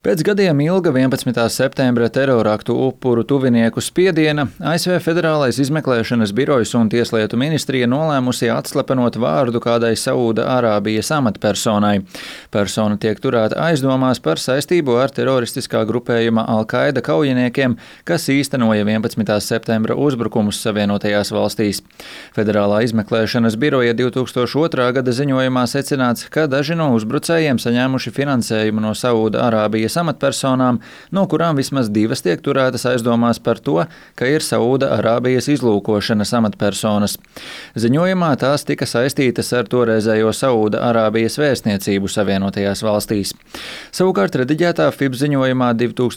Pēc gadiem ilga 11. septembra teroraktu upuru tuvinieku spiediena ASV Federālais izmeklēšanas birojs un Tieslietu ministrija nolēmusi atslepenot vārdu kādai Saūda Arābijas amatpersonai. Persona tiek turēta aizdomās par saistību ar teroristiskā grupējuma Al-Qaida kaujiniekiem, kas īstenoja 11. septembra uzbrukumus Savienotajās valstīs. Federālā izmeklēšanas biroja 2002. gada ziņojumā secināts, ka daži no uzbrucējiem saņēmuši finansējumu no Saūda Arābijas amatpersonām, no kurām vismaz divas tiek turētas aizdomās par to, ka ir Saūda Arābijas izlūkošanas amatpersonas. Ziņojumā tās tika saistītas ar toreizējo Saūda Arābijas vēstniecību Savienotajās valstīs. Savukārt rediģētā FIB ziņojumā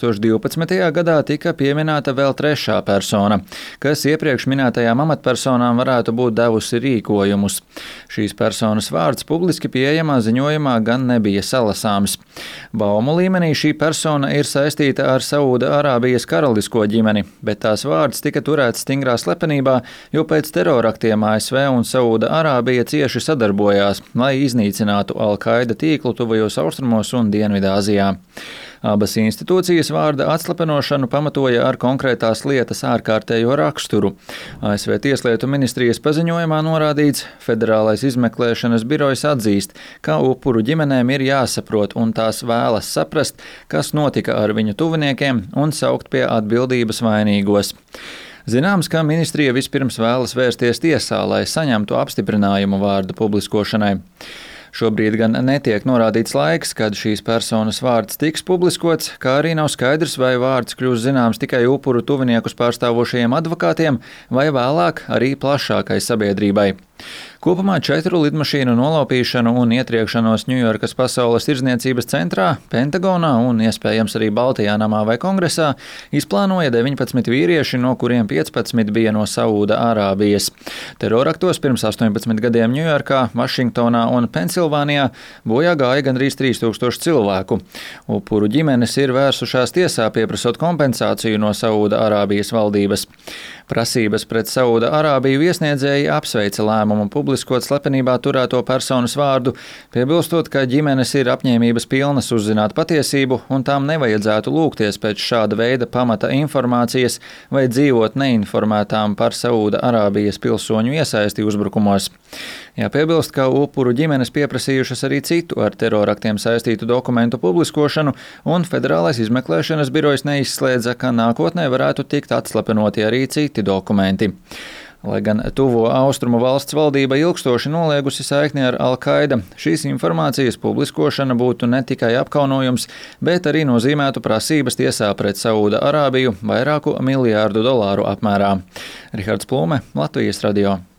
2012. gadā tika pieminēta vēl trešā persona, kas iepriekš minētajām amatpersonām varētu būt devusi rīkojumus. Šīs personas vārds publiski pieejamā ziņojumā gan nebija salasāms. Baumu līmenī šī persona ir saistīta ar Saūda Arābijas karalisko ģimeni, bet tās vārds tika turēts stingrā slepenībā, jo pēc teroraktiem ASV un Saūda Arābija cieši sadarbojās, lai iznīcinātu Al-Qaida tīklu tuvajos austrumos un Dienvidāzijā. Abas institūcijas vārda atslepenošanu pamatoja ar konkrētās lietas ārkārtējo raksturu. ASV Tieslietu ministrijas paziņojumā norādīts, Federālais izmeklēšanas birojs atzīst, ka upuru ģimenēm ir jāsaprot un tās vēlas saprast, kas notika ar viņu tuviniekiem un saukt pie atbildības vainīgos. Zināms, ka ministrija vispirms vēlas vērsties tiesā, lai saņemtu apstiprinājumu vārda publiskošanai. Šobrīd gan netiek norādīts laiks, kad šīs personas vārds tiks publiskots, kā arī nav skaidrs, vai vārds kļūs zināms tikai upuru tuviniekus pārstāvošajiem advokātiem vai vēlāk arī plašākai sabiedrībai. Kopumā 4 lidmašīnu nolaupīšanu un ietriekšanos Ņujorkas Pasaules tirdzniecības centrā, Pentagonā un iespējams arī Baltijā namā vai Kongresā izplānoja 19 vīrieši, no kuriem 15 bija no Saūda Arābijas. Teroraktos pirms 18 gadiem Ņujorkā, Vašingtonā un Pensilvānijā bojā gāja gandrīz 3000 cilvēku. Upuru ģimenes ir vērsušās tiesā pieprasot kompensāciju no Saūda Arābijas valdības. Prasības pret Saūda Arābiju iesniedzēji apsveica lēmumu publiskot slepenībā turēto personas vārdu, piebilstot, ka ģimenes ir apņēmības pilnas uzzināt patiesību un tām nevajadzētu lūgties pēc šāda veida pamata informācijas vai dzīvot neinformētām par Saūda Arābijas pilsoņu iesaisti uzbrukumos. Jāpiebilst, ka upuru ģimenes pieprasījušas arī citu ar teroraktiem saistītu dokumentu publiskošanu, un Federālais izmeklēšanas birojs neizslēdza, ka nākotnē varētu tikt atslepenoti arī citi dokumenti. Lai gan tuvo austrumu valsts valdība ilgstoši noliegusi saikni ar Al-Qaida, šīs informācijas publiskošana būtu ne tikai apkaunojums, bet arī nozīmētu prasības tiesā pret Saūda Arābiju vairāku $1 miljārdu apmērā. Rihards Plūme, Latvijas radio.